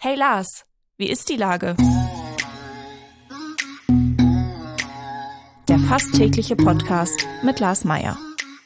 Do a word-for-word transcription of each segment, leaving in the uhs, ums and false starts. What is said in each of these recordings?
Hey Lars, wie ist die Lage? Der fast tägliche Podcast mit Lars Meyer.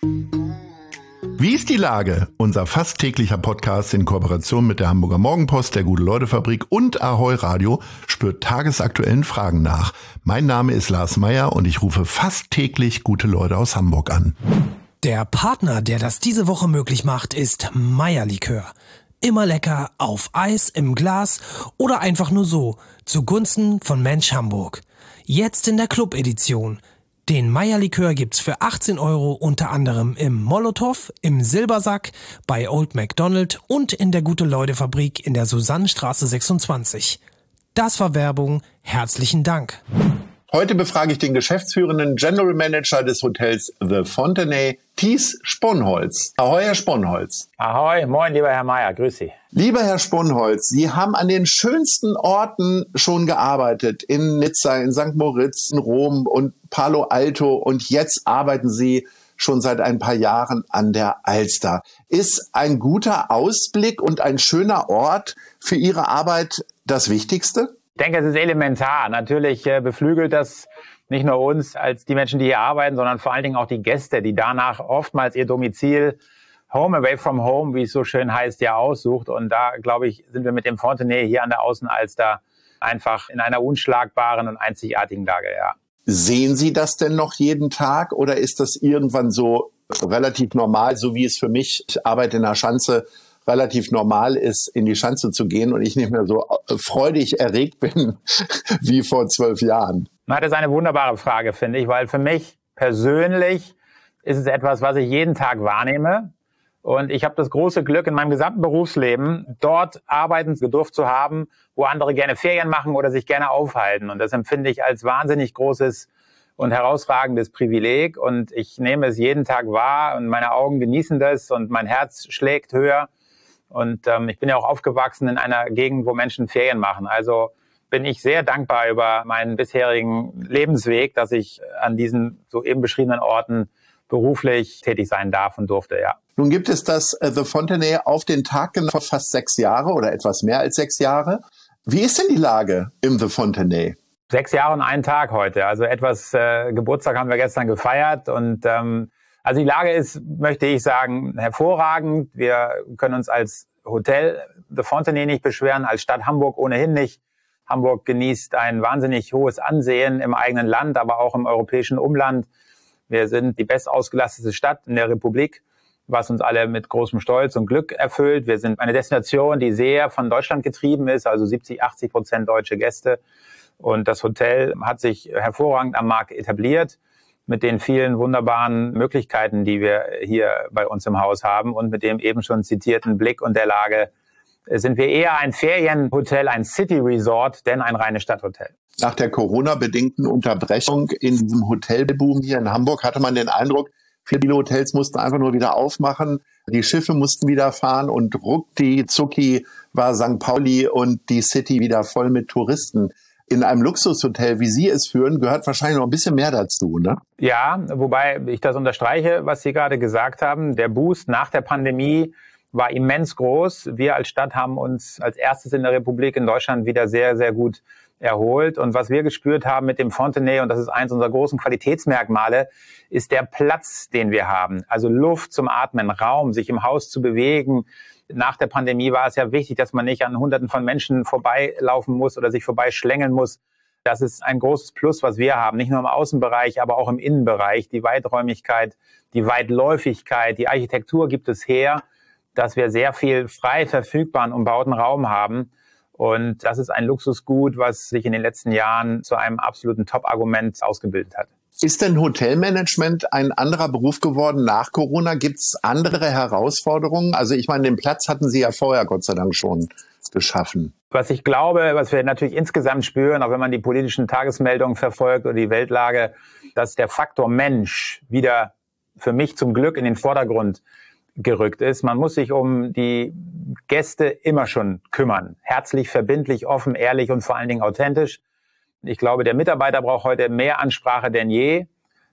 Wie ist die Lage? Unser fast täglicher Podcast in Kooperation mit der Hamburger Morgenpost, der Gute-Leute-Fabrik und Ahoi Radio spürt tagesaktuellen Fragen nach. Mein Name ist Lars Meyer und ich rufe fast täglich gute Leute aus Hamburg an. Der Partner, der das diese Woche möglich macht, ist Meyer Likör. Immer lecker, auf Eis, im Glas oder einfach nur so, zugunsten von Mensch Hamburg. Jetzt in der Club-Edition. Den Meyer Likör gibt's für achtzehn Euro unter anderem im Molotow, im Silbersack, bei Old McDonald und in der Gute-Leute-Fabrik in der Susannenstraße sechsundzwanzig. Das war Werbung. Herzlichen Dank. Heute befrage ich den geschäftsführenden General Manager des Hotels The Fontenay, Thies Sponholz. Ahoi, Herr Sponholz. Ahoi, moin, lieber Herr Meyer, grüß Sie. Lieber Herr Sponholz, Sie haben an den schönsten Orten schon gearbeitet. In Nizza, in Sankt Moritz, in Rom und Palo Alto. Und jetzt arbeiten Sie schon seit ein paar Jahren an der Alster. Ist ein guter Ausblick und ein schöner Ort für Ihre Arbeit das Wichtigste? Ich denke, es ist elementar. Natürlich äh, beflügelt das nicht nur uns als die Menschen, die hier arbeiten, sondern vor allen Dingen auch die Gäste, die danach oftmals ihr Domizil Home away from home, wie es so schön heißt, ja aussucht. Und da, glaube ich, sind wir mit dem Fontenay hier an der Außenalster einfach in einer unschlagbaren und einzigartigen Lage, ja. Sehen Sie das denn noch jeden Tag oder ist das irgendwann so relativ normal, so wie es für mich, ich arbeite in der Schanze, relativ normal ist, in die Schanze zu gehen und ich nicht mehr so freudig erregt bin wie vor zwölf Jahren? Na, das ist eine wunderbare Frage, finde ich, weil für mich persönlich ist es etwas, was ich jeden Tag wahrnehme. Und ich habe das große Glück, in meinem gesamten Berufsleben dort arbeiten gedurft zu haben, wo andere gerne Ferien machen oder sich gerne aufhalten. Und das empfinde ich als wahnsinnig großes und herausragendes Privileg. Und ich nehme es jeden Tag wahr und meine Augen genießen das und mein Herz schlägt höher. Und ähm, ich bin ja auch aufgewachsen in einer Gegend, wo Menschen Ferien machen. Also bin ich sehr dankbar über meinen bisherigen Lebensweg, dass ich an diesen soeben beschriebenen Orten beruflich tätig sein darf und durfte, ja. Nun gibt es das äh, The Fontenay auf den Tag genau vor fast sechs Jahre oder etwas mehr als sechs Jahre. Wie ist denn die Lage im The Fontenay? Sechs Jahre und einen Tag heute. Also etwas äh, Geburtstag haben wir gestern gefeiert und ähm, also die Lage ist, möchte ich sagen, hervorragend. Wir können uns als Hotel The Fontenay nicht beschweren, als Stadt Hamburg ohnehin nicht. Hamburg genießt ein wahnsinnig hohes Ansehen im eigenen Land, aber auch im europäischen Umland. Wir sind die bestausgelastete Stadt in der Republik, was uns alle mit großem Stolz und Glück erfüllt. Wir sind eine Destination, die sehr von Deutschland getrieben ist, also siebzig, achtzig Prozent deutsche Gäste. Und das Hotel hat sich hervorragend am Markt etabliert mit den vielen wunderbaren Möglichkeiten, die wir hier bei uns im Haus haben. Und mit dem eben schon zitierten Blick und der Lage sind wir eher ein Ferienhotel, ein City Resort, denn ein reines Stadthotel. Nach der Corona-bedingten Unterbrechung in diesem Hotelboom hier in Hamburg hatte man den Eindruck, viele Hotels mussten einfach nur wieder aufmachen, die Schiffe mussten wieder fahren und ruckdi zucki war Sankt Pauli und die City wieder voll mit Touristen. In einem Luxushotel, wie Sie es führen, gehört wahrscheinlich noch ein bisschen mehr dazu, ne? Ja, wobei ich das unterstreiche, was Sie gerade gesagt haben. Der Boost nach der Pandemie war immens groß. Wir als Stadt haben uns als erstes in der Republik in Deutschland wieder sehr, sehr gut erholt. Und was wir gespürt haben mit dem Fontenay, und das ist eins unserer großen Qualitätsmerkmale, ist der Platz, den wir haben. Also Luft zum Atmen, Raum, sich im Haus zu bewegen. Nach der Pandemie war es ja wichtig, dass man nicht an Hunderten von Menschen vorbeilaufen muss oder sich vorbeischlängeln muss. Das ist ein großes Plus, was wir haben. Nicht nur im Außenbereich, aber auch im Innenbereich. Die Weiträumigkeit, die Weitläufigkeit, die Architektur gibt es her, dass wir sehr viel frei verfügbaren umbauten Raum haben. Und das ist ein Luxusgut, was sich in den letzten Jahren zu einem absoluten Top-Argument ausgebildet hat. Ist denn Hotelmanagement ein anderer Beruf geworden nach Corona? Gibt es andere Herausforderungen? Also ich meine, den Platz hatten Sie ja vorher Gott sei Dank schon geschaffen. Was ich glaube, was wir natürlich insgesamt spüren, auch wenn man die politischen Tagesmeldungen verfolgt oder die Weltlage, dass der Faktor Mensch wieder für mich zum Glück in den Vordergrund gerückt ist. Man muss sich um die Gäste immer schon kümmern. Herzlich, verbindlich, offen, ehrlich und vor allen Dingen authentisch. Ich glaube, der Mitarbeiter braucht heute mehr Ansprache denn je.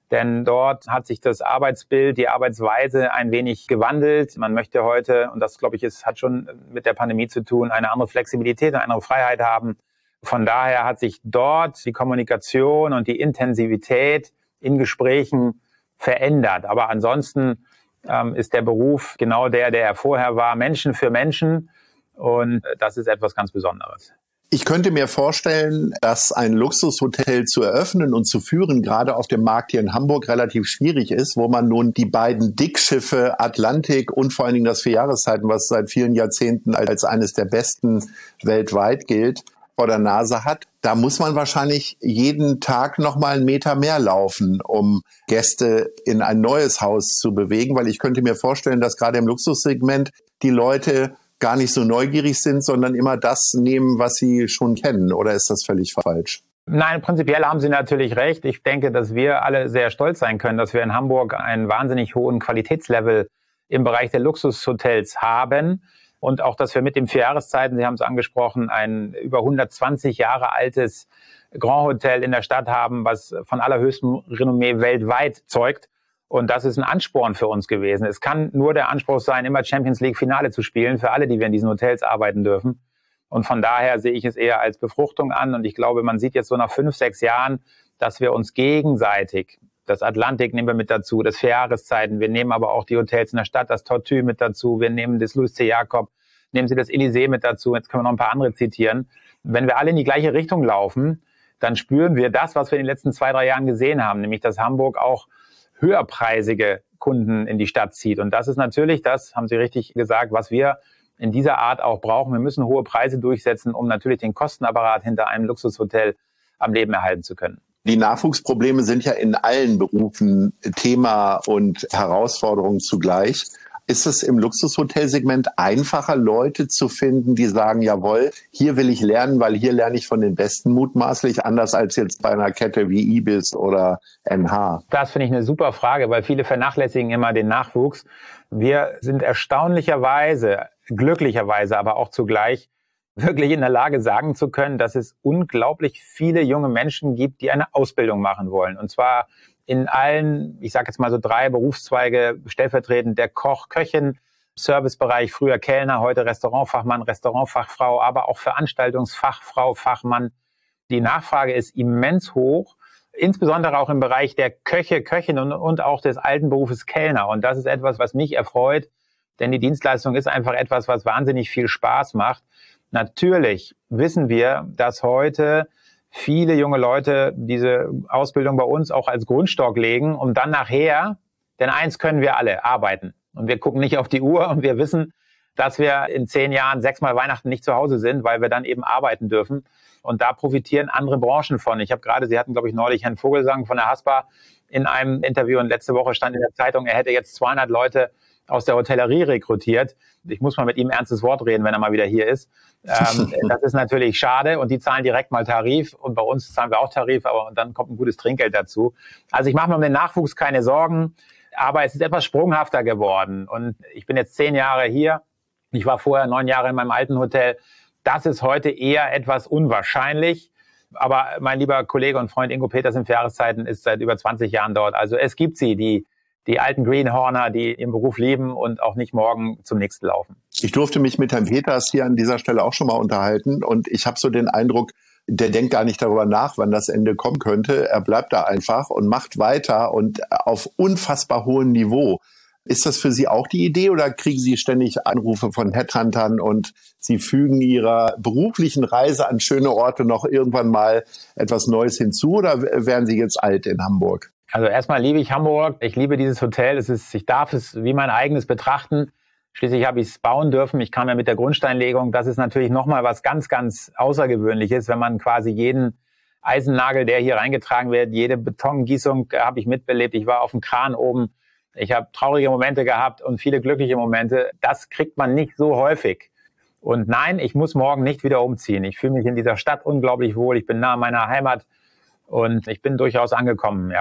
Denn dort hat sich das Arbeitsbild, die Arbeitsweise ein wenig gewandelt. Man möchte heute, und das, glaube ich, ist, hat schon mit der Pandemie zu tun, eine andere Flexibilität, eine andere Freiheit haben. Von daher hat sich dort die Kommunikation und die Intensivität in Gesprächen verändert. Aber ansonsten ähm, ist der Beruf genau der, der er vorher war, Menschen für Menschen. Und das ist etwas ganz Besonderes. Ich könnte mir vorstellen, dass ein Luxushotel zu eröffnen und zu führen gerade auf dem Markt hier in Hamburg relativ schwierig ist, wo man nun die beiden Dickschiffe Atlantik und vor allen Dingen das Vierjahreszeiten, was seit vielen Jahrzehnten als eines der besten weltweit gilt, vor der Nase hat. Da muss man wahrscheinlich jeden Tag noch mal einen Meter mehr laufen, um Gäste in ein neues Haus zu bewegen, weil ich könnte mir vorstellen, dass gerade im Luxussegment die Leute gar nicht so neugierig sind, sondern immer das nehmen, was sie schon kennen. Oder ist das völlig falsch? Nein, prinzipiell haben Sie natürlich recht. Ich denke, dass wir alle sehr stolz sein können, dass wir in Hamburg einen wahnsinnig hohen Qualitätslevel im Bereich der Luxushotels haben. Und auch, dass wir mit den Vierjahreszeiten, Sie haben es angesprochen, ein über hundertzwanzig Jahre altes Grand Hotel in der Stadt haben, was von allerhöchstem Renommee weltweit zeugt. Und das ist ein Ansporn für uns gewesen. Es kann nur der Anspruch sein, immer Champions League Finale zu spielen, für alle, die wir in diesen Hotels arbeiten dürfen. Und von daher sehe ich es eher als Befruchtung an. Und ich glaube, man sieht jetzt so nach fünf, sechs Jahren, dass wir uns gegenseitig, das Atlantik nehmen wir mit dazu, das Vierjahreszeiten, wir nehmen aber auch die Hotels in der Stadt, das Tortue mit dazu, wir nehmen das Louis C. Jacob, nehmen Sie das Élysée mit dazu, jetzt können wir noch ein paar andere zitieren. Wenn wir alle in die gleiche Richtung laufen, dann spüren wir das, was wir in den letzten zwei, drei Jahren gesehen haben, nämlich dass Hamburg auch höherpreisige Kunden in die Stadt zieht. Und das ist natürlich, das haben Sie richtig gesagt, was wir in dieser Art auch brauchen. Wir müssen hohe Preise durchsetzen, um natürlich den Kostenapparat hinter einem Luxushotel am Leben erhalten zu können. Die Nachwuchsprobleme sind ja in allen Berufen Thema und Herausforderung zugleich. Ist es im Luxushotelsegment einfacher, Leute zu finden, die sagen, jawohl, hier will ich lernen, weil hier lerne ich von den Besten mutmaßlich, anders als jetzt bei einer Kette wie Ibis oder N H? Das finde ich eine super Frage, weil viele vernachlässigen immer den Nachwuchs. Wir sind erstaunlicherweise, glücklicherweise, aber auch zugleich wirklich in der Lage, sagen zu können, dass es unglaublich viele junge Menschen gibt, die eine Ausbildung machen wollen. Und zwar in allen, ich sage jetzt mal so drei Berufszweige, stellvertretend der Koch, Köchin, Servicebereich, früher Kellner, heute Restaurantfachmann, Restaurantfachfrau, aber auch Veranstaltungsfachfrau, Fachmann. Die Nachfrage ist immens hoch, insbesondere auch im Bereich der Köche, Köchin und, und auch des alten Berufes Kellner. Und das ist etwas, was mich erfreut, denn die Dienstleistung ist einfach etwas, was wahnsinnig viel Spaß macht. Natürlich wissen wir, dass heute viele junge Leute diese Ausbildung bei uns auch als Grundstock legen, um dann nachher, denn eins können wir alle, arbeiten. Und wir gucken nicht auf die Uhr und wir wissen, dass wir in zehn Jahren sechsmal Weihnachten nicht zu Hause sind, weil wir dann eben arbeiten dürfen. Und da profitieren andere Branchen von. Ich habe gerade, Sie hatten, glaube ich, neulich Herrn Vogelsang von der Haspa in einem Interview und letzte Woche stand in der Zeitung, er hätte jetzt zweihundert Leute aus der Hotellerie rekrutiert. Ich muss mal mit ihm ein ernstes Wort reden, wenn er mal wieder hier ist. Ähm, das ist natürlich schade und die zahlen direkt mal Tarif und bei uns zahlen wir auch Tarif, aber dann kommt ein gutes Trinkgeld dazu. Also ich mache mir um den Nachwuchs keine Sorgen, aber es ist etwas sprunghafter geworden und ich bin jetzt zehn Jahre hier. Ich war vorher neun Jahre in meinem alten Hotel. Das ist heute eher etwas unwahrscheinlich. Aber mein lieber Kollege und Freund Ingo Peters in Vierjahreszeiten ist seit über zwanzig Jahren dort. Also es gibt sie, die Die alten Greenhorner, die ihren Beruf lieben und auch nicht morgen zum nächsten laufen. Ich durfte mich mit Herrn Peters hier an dieser Stelle auch schon mal unterhalten und ich habe so den Eindruck, der denkt gar nicht darüber nach, wann das Ende kommen könnte. Er bleibt da einfach und macht weiter und auf unfassbar hohem Niveau. Ist das für Sie auch die Idee oder kriegen Sie ständig Anrufe von Headhuntern und Sie fügen Ihrer beruflichen Reise an schöne Orte noch irgendwann mal etwas Neues hinzu oder werden Sie jetzt alt in Hamburg? Also erstmal liebe ich Hamburg. Ich liebe dieses Hotel. Es ist, ich darf es wie mein eigenes betrachten. Schließlich habe ich es bauen dürfen. Ich kam ja mit der Grundsteinlegung. Das ist natürlich nochmal was ganz, ganz Außergewöhnliches, wenn man quasi jeden Eisennagel, der hier reingetragen wird, jede Betongießung habe ich mitbelebt. Ich war auf dem Kran oben. Ich habe traurige Momente gehabt und viele glückliche Momente. Das kriegt man nicht so häufig. Und nein, ich muss morgen nicht wieder umziehen. Ich fühle mich in dieser Stadt unglaublich wohl. Ich bin nah an meiner Heimat und ich bin durchaus angekommen, ja.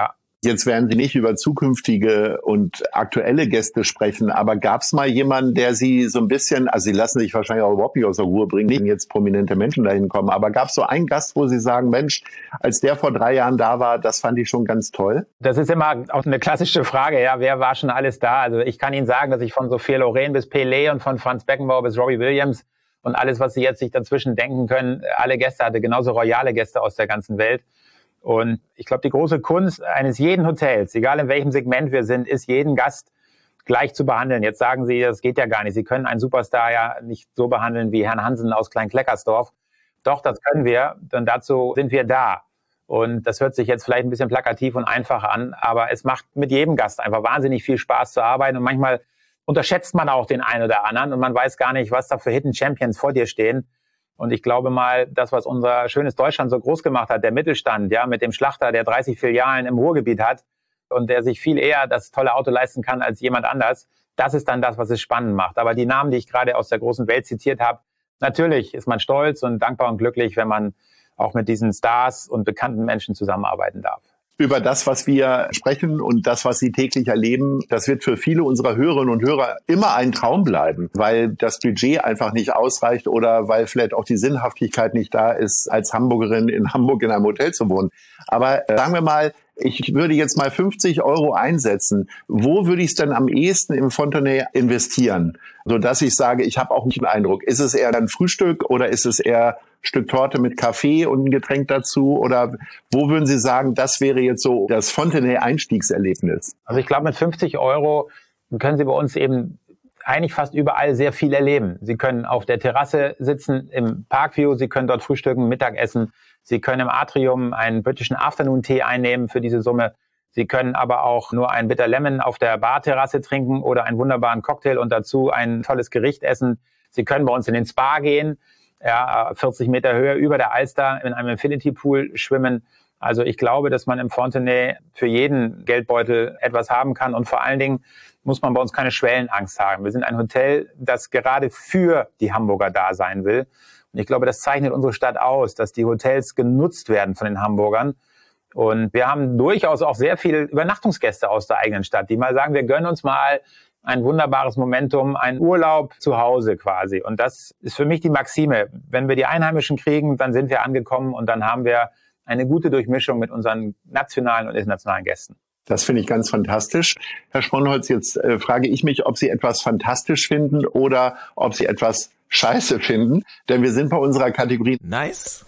Jetzt werden Sie nicht über zukünftige und aktuelle Gäste sprechen, aber gab es mal jemanden, der Sie so ein bisschen, also Sie lassen sich wahrscheinlich auch überhaupt nicht aus der Ruhe bringen, wenn jetzt prominente Menschen dahin kommen, aber gab es so einen Gast, wo Sie sagen, Mensch, als der vor drei Jahren da war, das fand ich schon ganz toll? Das ist immer auch eine klassische Frage, ja, wer war schon alles da? Also ich kann Ihnen sagen, dass ich von Sophia Loren bis Pelé und von Franz Beckenbauer bis Robbie Williams und alles, was Sie jetzt sich dazwischen denken können, alle Gäste hatte, genauso royale Gäste aus der ganzen Welt. Und ich glaube, die große Kunst eines jeden Hotels, egal in welchem Segment wir sind, ist, jeden Gast gleich zu behandeln. Jetzt sagen Sie, das geht ja gar nicht. Sie können einen Superstar ja nicht so behandeln wie Herrn Hansen aus Klein-Kleckersdorf. Doch, das können wir, denn dazu sind wir da. Und das hört sich jetzt vielleicht ein bisschen plakativ und einfach an, aber es macht mit jedem Gast einfach wahnsinnig viel Spaß zu arbeiten. Und manchmal unterschätzt man auch den einen oder anderen und man weiß gar nicht, was da für Hidden Champions vor dir stehen. Und ich glaube mal, das, was unser schönes Deutschland so groß gemacht hat, der Mittelstand, ja, mit dem Schlachter, der dreißig Filialen im Ruhrgebiet hat und der sich viel eher das tolle Auto leisten kann als jemand anders, das ist dann das, was es spannend macht. Aber die Namen, die ich gerade aus der großen Welt zitiert habe, natürlich ist man stolz und dankbar und glücklich, wenn man auch mit diesen Stars und bekannten Menschen zusammenarbeiten darf. Über das, was wir sprechen und das, was Sie täglich erleben, das wird für viele unserer Hörerinnen und Hörer immer ein Traum bleiben, weil das Budget einfach nicht ausreicht oder weil vielleicht auch die Sinnhaftigkeit nicht da ist, als Hamburgerin in Hamburg in einem Hotel zu wohnen. Aber äh, sagen wir mal, ich würde jetzt mal fünfzig Euro einsetzen. Wo würde ich es denn am ehesten im Fontenay investieren? Sodass ich sage, ich habe auch nicht den Eindruck, ist es eher ein Frühstück oder ist es eher Stück Torte mit Kaffee und ein Getränk dazu? Oder wo würden Sie sagen, das wäre jetzt so das Fontenay-Einstiegserlebnis? Also ich glaube, mit fünfzig Euro können Sie bei uns eben eigentlich fast überall sehr viel erleben. Sie können auf der Terrasse sitzen im Parkview, Sie können dort frühstücken, Mittagessen. Sie können im Atrium einen britischen Afternoon-Tee einnehmen für diese Summe. Sie können aber auch nur ein Bitter Lemon auf der Barterrasse trinken oder einen wunderbaren Cocktail und dazu ein tolles Gericht essen. Sie können bei uns in den Spa gehen, ja, vierzig Meter Höhe über der Alster in einem Infinity Pool schwimmen. Also ich glaube, dass man im Fontenay für jeden Geldbeutel etwas haben kann und vor allen Dingen muss man bei uns keine Schwellenangst haben. Wir sind ein Hotel, das gerade für die Hamburger da sein will. Und ich glaube, das zeichnet unsere Stadt aus, dass die Hotels genutzt werden von den Hamburgern. Und wir haben durchaus auch sehr viele Übernachtungsgäste aus der eigenen Stadt, die mal sagen, wir gönnen uns mal ein wunderbares Momentum, einen Urlaub zu Hause quasi. Und das ist für mich die Maxime. Wenn wir die Einheimischen kriegen, dann sind wir angekommen und dann haben wir eine gute Durchmischung mit unseren nationalen und internationalen Gästen. Das finde ich ganz fantastisch. Herr Sponholz, jetzt äh, frage ich mich, ob Sie etwas fantastisch finden oder ob Sie etwas scheiße finden. Denn wir sind bei unserer Kategorie Nice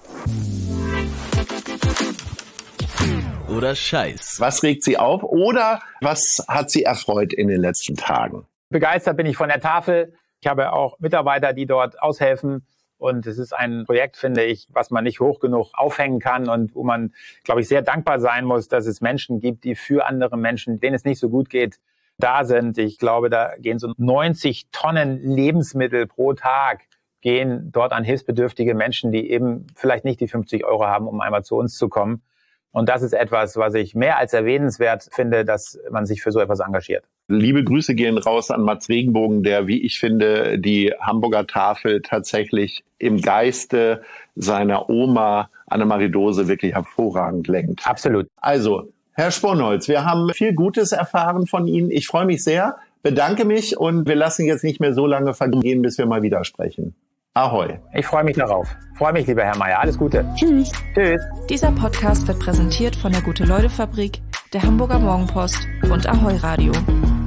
oder Scheiß. Was regt Sie auf oder was hat Sie erfreut in den letzten Tagen? Begeistert bin ich von der Tafel. Ich habe auch Mitarbeiter, die dort aushelfen. Und es ist ein Projekt, finde ich, was man nicht hoch genug aufhängen kann und wo man, glaube ich, sehr dankbar sein muss, dass es Menschen gibt, die für andere Menschen, denen es nicht so gut geht, da sind. Ich glaube, da gehen so neunzig Tonnen Lebensmittel pro Tag, gehen dort an hilfsbedürftige Menschen, die eben vielleicht nicht die fünfzig Euro haben, um einmal zu uns zu kommen. Und das ist etwas, was ich mehr als erwähnenswert finde, dass man sich für so etwas engagiert. Liebe Grüße gehen raus an Mats Regenbogen, der, wie ich finde, die Hamburger Tafel tatsächlich im Geiste seiner Oma Annemarie Dose wirklich hervorragend lenkt. Absolut. Also, Herr Sponholz, wir haben viel Gutes erfahren von Ihnen. Ich freue mich sehr, bedanke mich und wir lassen jetzt nicht mehr so lange vergehen, bis wir mal wieder sprechen. Ahoi. Ich freue mich darauf. Freue mich, lieber Herr Meier. Alles Gute. Tschüss. Tschüss. Dieser Podcast wird präsentiert von der Gute-Leute-Fabrik, der Hamburger Morgenpost und Ahoi Radio.